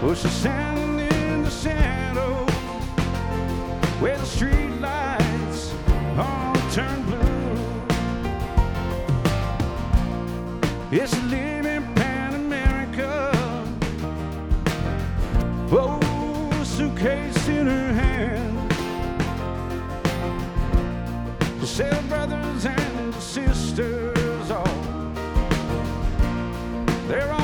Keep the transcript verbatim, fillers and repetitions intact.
Oh, she's standing in the shadow where the street lights all turn blue. It's living Pan America. Oh, a suitcase in her hand. To sell brothers and sisters all. They're all